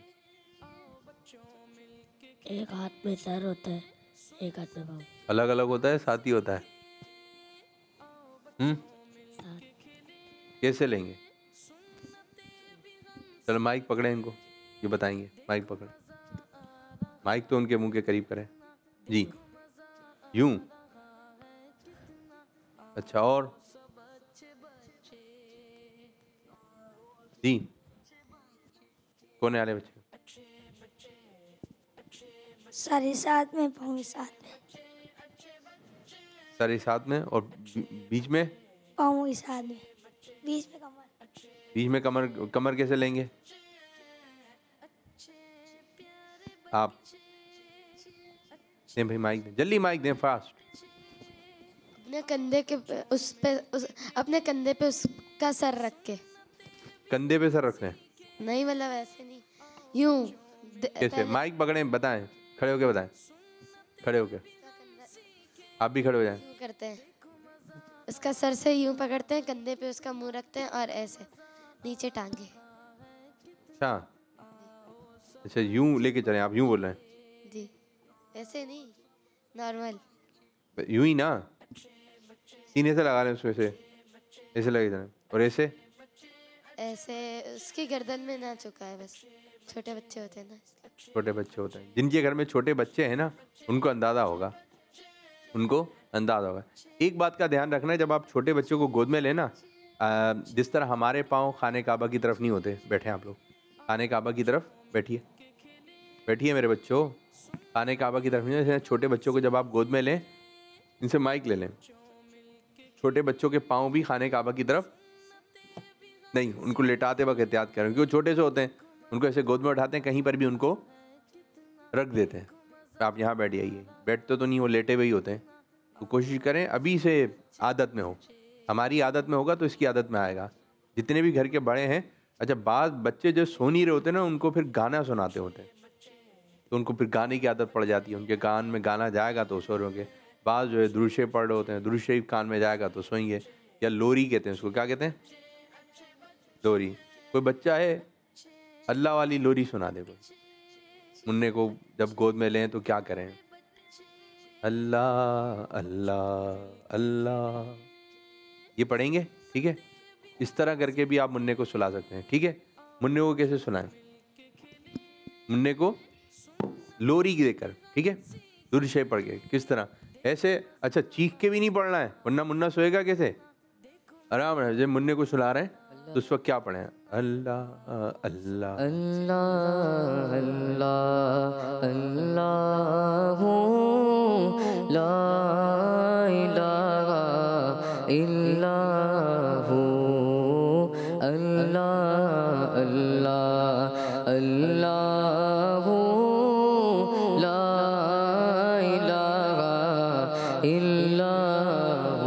एक हाथ में सर होता है, एक हाथ में पाँव। अलग अलग होता है साथ ही होता है? साथ। कैसे लेंगे? चलो माइक पकड़े इनको, ये बताएंगे। माइक पकड़े, माइक तो उनके मुंह के करीब करें। जी यूं। अच्छा और जी कौन है वाले बच्चे? सारे साथ में, पाँव साथ में, सारे साथ में और बीच में? पाँव साथ में, बीच में कमर। बीच में कमर। कमर कैसे लेंगे आप? दें भाई माइक दें, जल्दी माइक दें, फास्ट। अपने कंधे के अपने कंधे पे उसका सर रख के। कंधे पे सर रख रहे हैं? नहीं मतलब ऐसे नहीं, यूं। कैसे? माइक पकड़े, बताएं, खड़े होके बताएं, खड़े होके। आप भी खड़े हो जाएं। यूं करते हैं, उसका सर से यूं पकड़ते हैं, कंधे पे उसका मुंह रखते हैं और ऐसे नीचे टांगे। अच्छा अच्छा, यूं लेके चलें, आप यूं बोल रहे हैं? जी ऐसे नहीं, नॉर्मल यूं ही ना, सीने से लगा लें उसमें से, ऐसे लगे जाए। और ऐसे ऐसे उसकी गर्दन में ना चुकाए, बस छोटे बच्चे होते हैं ना इसलिए। छोटे बच्चे होते हैं, जिनके घर में छोटे बच्चे हैं ना, उनको अंदाज़ा होगा, उनको अंदाज़ा होगा। एक बात का ध्यान रखना है, जब आप छोटे बच्चों को गोद में लेना, जिस तरह हमारे पाँव खाने काबा की तरफ नहीं होते, बैठे आप लोग खाने काबा की तरफ बैठिए, बैठिए मेरे बच्चों, खाने काबा की तरफ नहीं। छोटे बच्चों को जब आप गोद में लें, इनसे माइक ले लें, छोटे बच्चों के पाँव भी खाने काबा की तरफ नहीं, उनको लेटाते वक्त एहतियात करें, क्योंकि वो छोटे से होते हैं, उनको ऐसे गोद में उठाते हैं, कहीं पर भी उनको रख देते हैं। आप यहाँ बैठ जाइए, बैठते तो नहीं, वो लेटे हुए ही होते हैं। तो कोशिश करें अभी से आदत में हो, हमारी आदत में होगा तो इसकी आदत में आएगा। जितने भी घर के बड़े हैं, अच्छा बाद बच्चे जो सो नहीं रहे होते ना, उनको फिर गाना सुनाते होते हैं, तो उनको फिर गाने की आदत पड़ जाती है, उनके कान में गाना जाएगा तो सो रहे होंगे। बाद जो है दुरूद शरीफ पढ़ रहे होते हैं, दुरूद शरीफ कान में जाएगा तो सोएंगे। या लोरी कहते हैं उसको, क्या कहते हैं? लोरी। कोई बच्चा है, अल्लाह वाली लोरी सुना दे कोई मुन्ने को, जब गोद में लें तो क्या करें? अल्लाह अल्लाह अल्लाह, ये पढ़ेंगे, ठीक है? इस तरह करके भी आप मुन्ने को सुला सकते हैं, ठीक है? मुन्ने को कैसे सुनाएं? मुन्ने को लोरी देकर, ठीक है? दुरूद शरीफ पढ़ के, किस तरह? ऐसे। अच्छा चीख के भी नहीं पढ़ना है, वरना मुन्ना सोएगा कैसे? आराम है। जब मुन्ने को सुला रहे हैं तो उस वक्त क्या पढ़े? अल्लाह अल्लाह अल्लाह अल्लाह अल्लाह ला इलाहा इल्लाह अल्लाह अल्लाह अल्लाह ला इलाहा इल्लाह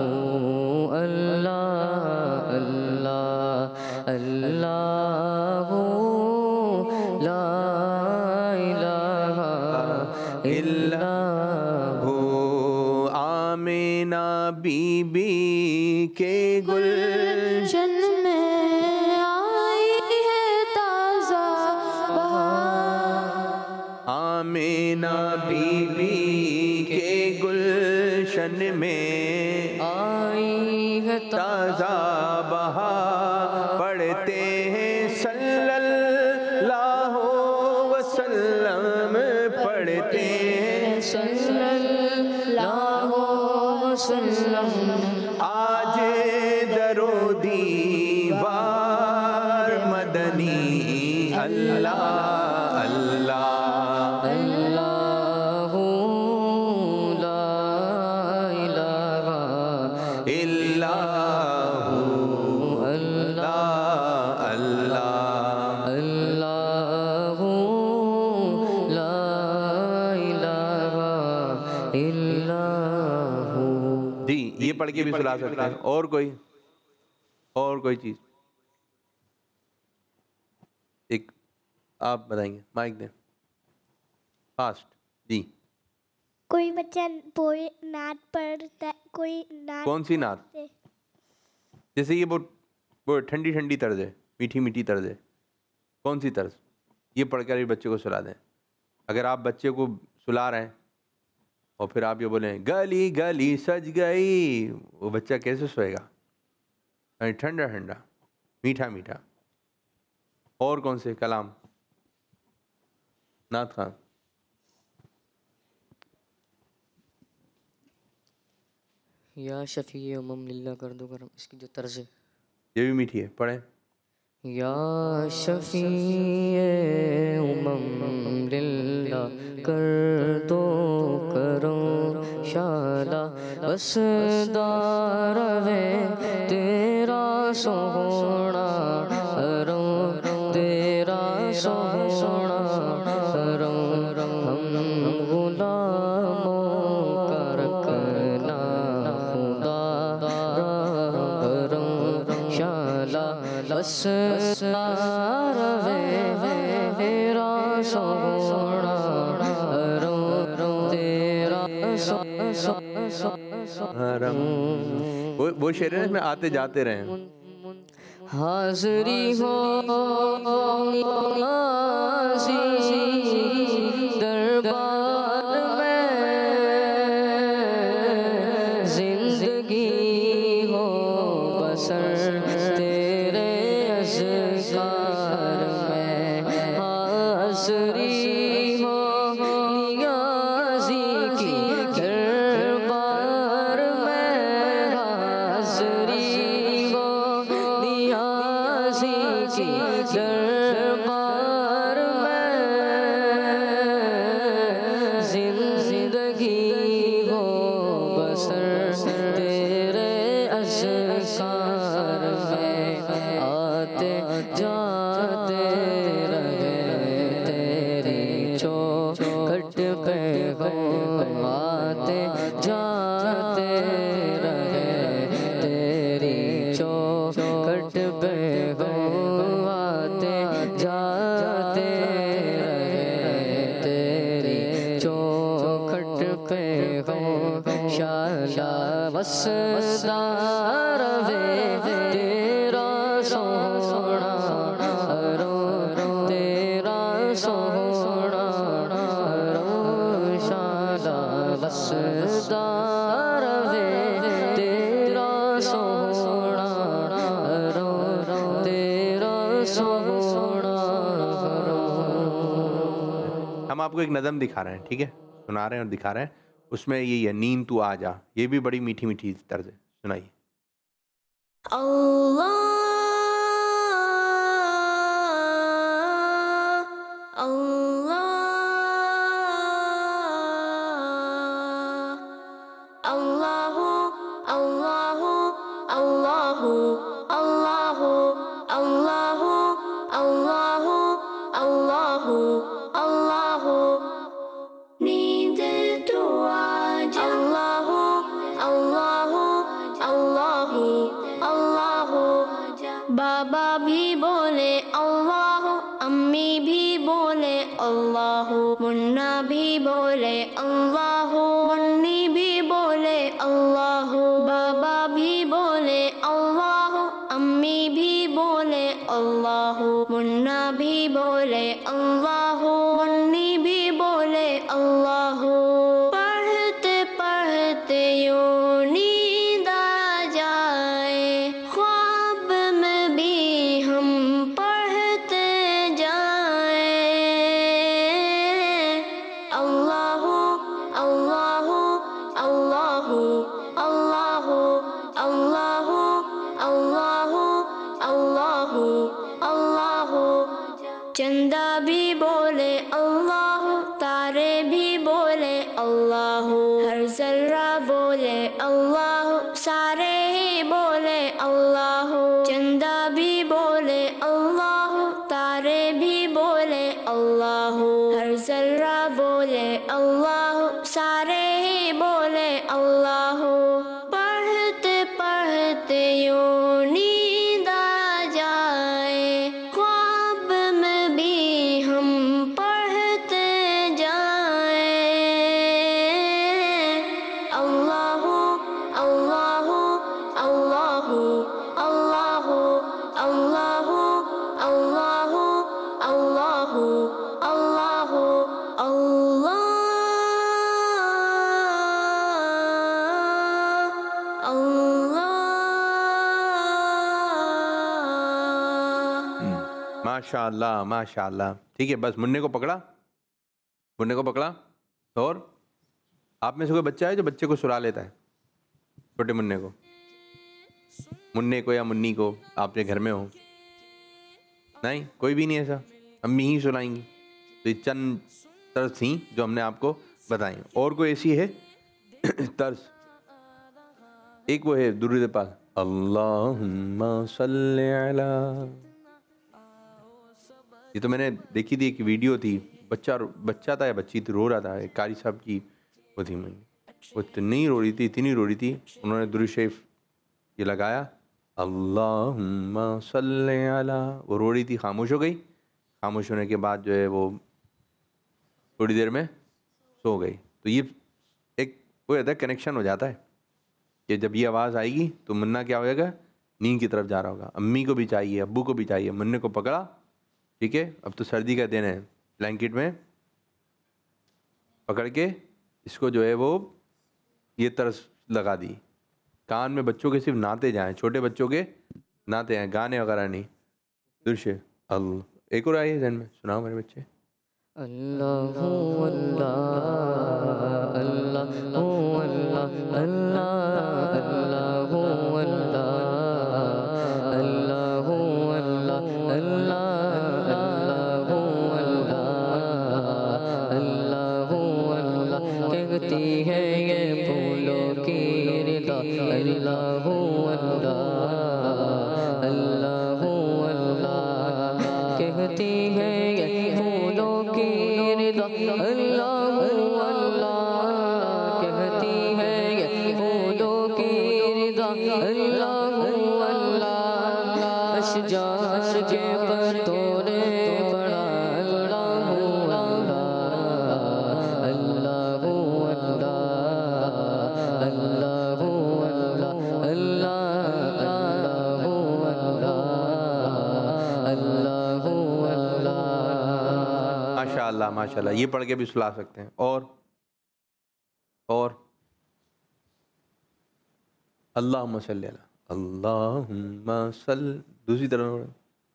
अल्लाह अल्लाह अल्लाह ला इलाहा इल्लाह। आमीना बीबी के गुलशन में आई है ताज़ा बहार। आमीना बीबी के गुलशन में आई है ताज़ा बहार। पढ़ते हैं सल्लल्लाहु वसल्लम, पढ़ते हैं सल्लल्लाहु वसल्लम। आज दरो दीवार मदनी। अल्लाह अल्लाह अल्लाहु ला इलाहा इल्लाहु अल्लाह अल्लाह अल्लाहु ला इलाहा इल्लाहु। जी ये पढ़ के भी सुला सकते हैं। और कोई चीज एक आप बताएंगे, माइक दें फास्ट। जी कोई बच्चा नात पढ़ता है, कोई नात कौन सी नात? जैसे ये वो वो ठंडी ठंडी तर्ज है, मीठी मीठी तर्ज है। कौन सी तर्ज? ये पढ़कर भी बच्चे को सुला दें। अगर आप बच्चे को सुला रहे हैं और फिर आप ये बोलें गली गली सज गई, वो बच्चा कैसे सोएगा? ठंडा ठंडा मीठा मीठा। और कौन से कलाम? नात खान। या शफ़ी उमम लिल्ला कर दो करम, इसकी जो तर्ज है ये भी मीठी है, पढ़ें। या शफ़ी उमम लिल्ला कर दो करम, शाला बस दारवे तेरा सोहना हरम, तेरा सोहना हरम, हम गुलामों का रखना खुदा हरम, शाला बस दारवे तेरा सोहना हरम, तेरा वो शेर है इसमें आते जाते रहे। हाज़री हो दरबार में, जिंदगी हो बसर तेरे अज़कार में। हाज़री हो नियाज़ी की दरबार में, हाज़री हो नियाज़ी की दरबार में, जिंदगी हो बसर तेरे अज़कार में। आते जाते रहे तेरी चौखट पे हो, आते जाते रहे तेरी चौखट पे हो, आते जाते रहे तेरी चौखट पे हो, शाला वसदार वे तेरा सोहना हरम, तेरा सोहना हरम, शाला वसदार वे तेरा सोहना हरम, तेरा सोहना हरम। हम आपको एक नज़म दिखा रहे हैं, ठीक है, सुना रहे हैं और दिखा रहे हैं। उसमें ये है नींद तू आ जा, ये भी बड़ी मीठी मीठी तर्ज है, सुनाइए। अल्लाह अल्लाह अल्लाहु अल्लाहु अल्लाहु अल्लाहु अल्लाहु अल्लाहु अल्लाहु अल्लाहु नींद तो आज अल्लाहु अल्लाहु अल्लाहु अल्लाहु। बाबा भी बोले अल्लाहु, अम्मी भी बोले अल्लाहु, मुन्ना भी बोले अल्लाहु, मुन्नी भी बोले अल्लाहु। बाबा भी बोले अल्लाहु, अम्मी भी बोले अल्लाहु, मुन्ना भी बोले अल्लाहु, मुन्नी भी बोले अल्लाहु। पढ़ते पढ़ते यूं नींद आ जाए, ख्वाब में भी हम पढ़ते जाए। अल्लाहु अल्लाहु अल्लाहु अल्लाहु अल्लाहु अल्लाहु अल्लाहु अल्लाहु। चंदा भी माशाल्लाह माशाल्लाह। ठीक है, बस मुन्ने को पकड़ा, मुन्ने को पकड़ा। और आप में से कोई बच्चा है जो बच्चे को सुला लेता है, छोटे मुन्ने को, मुन्ने को या मुन्नी को, आपके घर में हो? नहीं, कोई भी नहीं ऐसा, अम्मी ही सुलाएंगी। तो ये चंद तर्ज थी जो हमने आपको बताई। और कोई ऐसी है तर्ज? एक वो है दुरूद पाक, अल्लाहुम्मा सल्ली अला। ये तो मैंने देखी थी, एक वीडियो थी, बच्चा था या बच्ची थी, रो रहा था, एक कारी साहब की वो थी, वो इतनी रो रही थी, इतनी रो रही थी, उन्होंने दुरूद शरीफ ये लगाया, अल्लाहुम्मा सल्ली अला, वो रो रही थी, खामोश हो गई। खामोश होने के बाद जो है वो थोड़ी देर में सो गई। तो ये एक वो रहता है, कनेक्शन हो जाता है कि जब ये आवाज़ आएगी तो मुन्ना क्या हो जाएगा, नींद की तरफ जा रहा होगा। अम्मी को भी चाहिए, अब्बू को भी चाहिए। मुन्ने को पकड़ा, ठीक है, अब तो सर्दी का दिन है, ब्लैंकेट में पकड़ के इसको जो है वो ये तरस लगा दी। कान में बच्चों के सिर्फ नाते जाएं, छोटे बच्चों के नाते हैं, गाने वगैरह नहीं। दुर्शे अल्लाह। एक और आई है जहन में, सुनाओ मेरे बच्चे। अल्लाह अल्लाह अल्लाह अल्लाह अल्लाह अल्लाह अल्लाह अल्लाह अल्लाह अल्लाह कहती है ये फूलों की रिदा, अल्लाह अल्लाह अल्लाह अल्लाह कहती है ये फूलों की रिदा, अल्लाह अल्लाह कहती है ये फूलों की रिदा, अल्लाह अल्लाह अशजार के पतोरे पड़ा, अल्लाह अल्लाह अल्लाह अल्लाह अल्लाह अल्लाह अल्लाह। माशाल्लाह माशाल्लाह, ये पढ़ के भी सुला सकते हैं। और अल्लाहुम्मा सल्ली अला, अल्लाहुम्मा सल्ली, दूसरी तरफ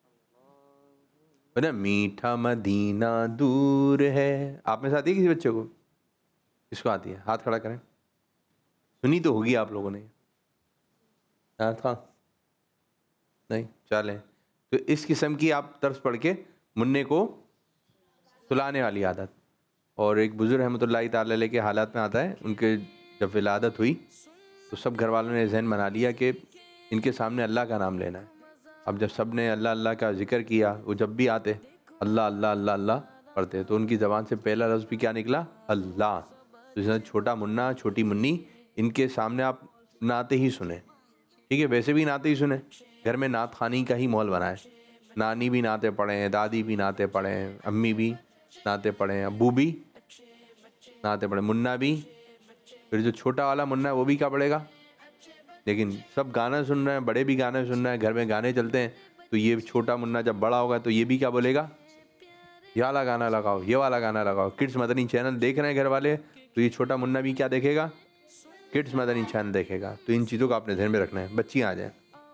ना, मीठा मदीना दूर है। आप में से आती है किसी बच्चे को? किसको आती है? हाथ खड़ा करें। सुनी तो होगी आप लोगों ने, यार था नहीं? चलें, तो इस किस्म की आप तर्ज पढ़ के मुन्ने को सुलाने वाली आदत। और एक बुजुर्ग रहमतुल्लाह ताला अलैह के हालात में आता है, उनके जब विलादत हुई तो सब घर वालों ने जहन बना लिया कि इनके सामने अल्लाह का नाम लेना है। अब जब सब ने अल्लाह अल्लाह का जिक्र किया, वो जब भी आते अल्लाह अल्लाह अल्लाह अल्लाह पढ़ते, तो उनकी ज़बान से पहला लफ्ज़ भी क्या निकला? अल्लाह। तो जैसे छोटा मुन्ना, छोटी मुन्नी, इनके सामने आप नाते ही सुने, ठीक है, वैसे भी नाते ही सुने। घर में नात खानी का ही माहौल बनाए, नानी भी नाते पढ़े हैं, दादी भी नाते पढ़े हैं, अम्मी भी नाते पढ़े हैं, अब्बू भी नाते पढ़े, मुन्ना भी। फिर जो छोटा वाला मुन्ना है वो भी क्या पढ़ेगा? लेकिन सब गाना सुन रहे हैं, बड़े भी गाने सुन रहे हैं, घर में गाने चलते हैं, तो ये छोटा मुन्ना जब बड़ा होगा तो ये भी क्या बोलेगा? ये वाला गाना लगाओ, ये वाला गाना लगाओ। किड्स मदनी चैनल देख रहे हैं घर वाले, तो ये छोटा मुन्ना भी क्या देखेगा? किड्स मदनी चैनल देखेगा। तो इन चीज़ों को आपने ध्यान में रखना है। बच्चियाँ आ जाए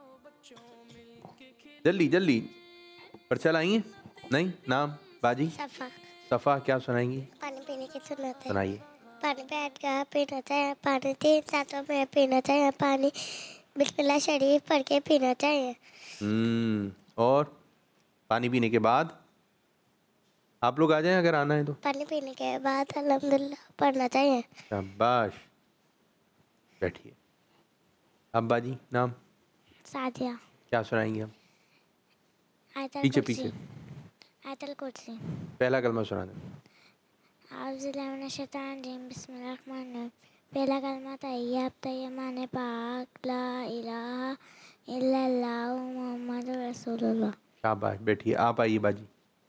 जल्दी जल्दी, पर चल आई हैं? नहीं, नाम बाजी? सफा। सफ़ा, क्या सुनाएंगी? पानी पीने की सुन्नत है। सुनाइए। पानी बैठ कर पीना चाहिए, पानी 3 सातों में पीना चाहिए, पानी बिस्मिल्लाह शरीफ पढ़ के पीना चाहिए। और पानी पीने के बाद आप लोग आ जाएं अगर आना है तो। पानी पीने के बाद अल्हम्दुलिल्लाह पढ़ना चाहिए। शाबाश, बैठिए। अब्बा जी, नाम? सादिया। क्या सुनाएंगे हम? आयतल पीछे कुर्सी। पीछे आयतल कुर्सी। पहला कलमा सुना दें। औज़ुबिल्लाहि मिनश शैतानिर रजीम, बिस्मिल्लाहिर रहमानिर रहीम। पहला कलमा तैयब, तैयब माने पाक, ला इलाहा इल्लल्लाह मुहम्मदुर रसूलुल्लाह। शाबाश, बैठिए। आप आइए बाजी।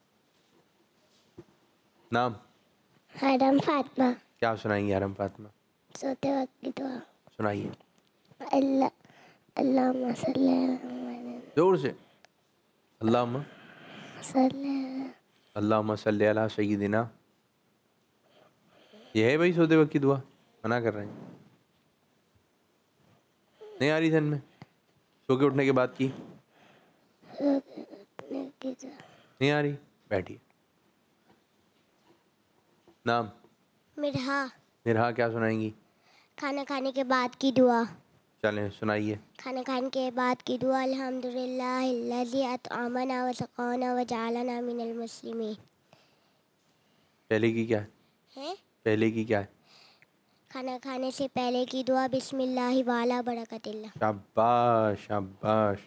नाम? हरम फातिमा। क्या सुनाएंगे हरम फातिमा? सोते वक्त की दुआ। सुनाइए। अल्लाहुम्मा सल्ली अला मुहम्मद। जोर से। अल्लाहुम्मा सल्ली अला सय्यिदिना। ये है भाई सोते वक्त की दुआ? मना कर रहे हैं, नहीं आ रही ध्यान में? सो के उठने के बाद की? नहीं आ रही? बैठिए। नाम? मिरहा। मिरहा, क्या सुनाएंगी? खाना खाने के बाद की दुआ। चलें सुनाइए। खाना खाने के बाद की दुआ। अल्हम्दुलिल्लाहिल्लज़ी अतअमना व सक़ाना व जअलना मिनल मुस्लिमीन। पहले की क्या है? पहले की क्या है? खाना खाने से पहले की दुआ बिस्मिल्लाहि वाला बरकतिल्लाह। शाबाश शाबाश।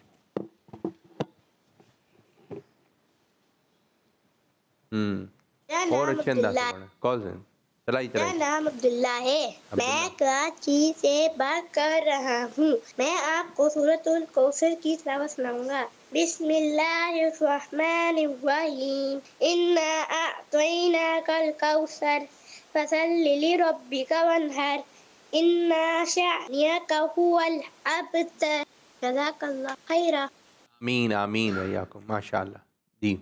और अच्छे अंदाज से पढ़ें। कौन से? चलाई मेरा नाम अब्दुल्ला है। मैं कराची से बात कर रहा हूँ। मैं आपको सूरतुल कौसर की तिलावत सुनाऊंगा। बिस्मिल्लाहिर्रहमानिर्रहीम। इन्ना अअतैनाकल कौसर फसल्लि लिरब्बिका वन्हर। इन्ना शानियका हुवल अबतर। जज़ाकल्लाह खैरा। आमीन आमीन वैयाकुम, माशाअल्लाह। जी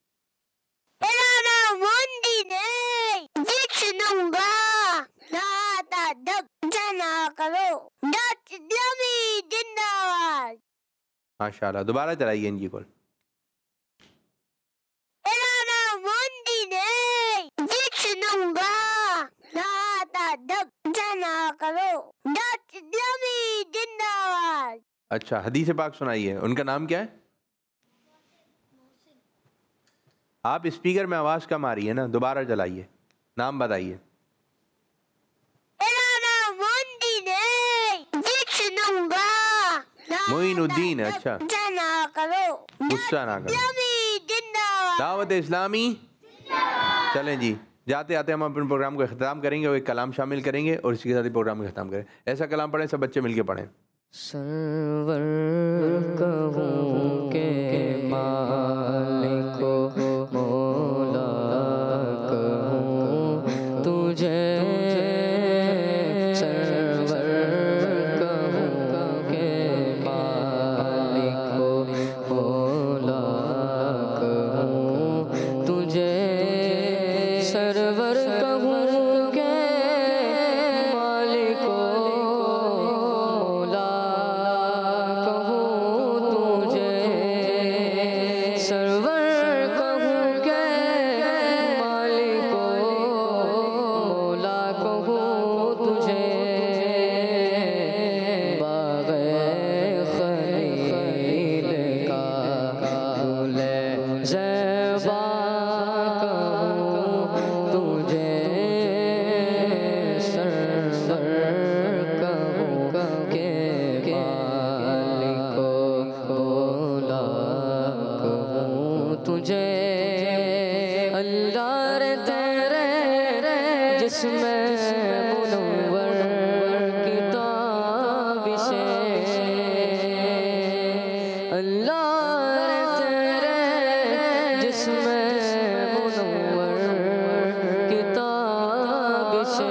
माशाअल्लाह। दोबारा चलाइए इनकी कॉल। अच्छा, हदीस पाक सुनाइए। उनका नाम क्या है? आप स्पीकर में आवाज कम आ रही है ना, दोबारा चलाइए। नाम बताइए। मोइनुद्दीन। अच्छा, गुस्सा ना करो। दावत इस्लामी। चलें जी, जाते आते हम अपने प्रोग्राम को अख्ताम करेंगे और एक कलाम शामिल करेंगे और इसी के साथ ही प्रोग्राम को ख़त्म करें। ऐसा कलाम पढ़ें, सब बच्चे मिलके पढ़ें। सरवर कहूँ के मालिको मौला कहूँ तुझे। सरवर कहूँ के मालिको मौला कहूँ तुझे। सरवर कहूँ के मालिको मौला कहूँ तुझे। सरवर कहूँ के मालिको मौला कहूँ तुझे। बाग़े खलील का गुले ज़ेबा कहूँ तुझे। सरवर कहूँ के मालिको मौला कहूँ तुझे। अल्लाह रे तेरे जिस्म मुनव्वर की ताबिशे। अल्लाह रे तेरे जिस्म मुनव्वर की ताबिशे।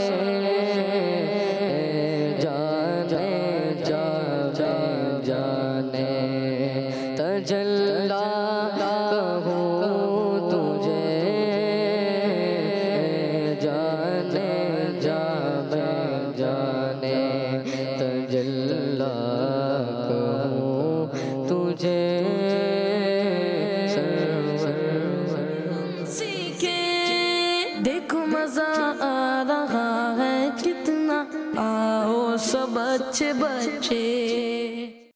जाने जाने जाने तजल्ला कहूँ तुझे। जाने जाने जाने तजल्ला कहूँ तुझे। सीखे देखो मजा आ रहा है कितना, आओ सब अच्छे बच्चे।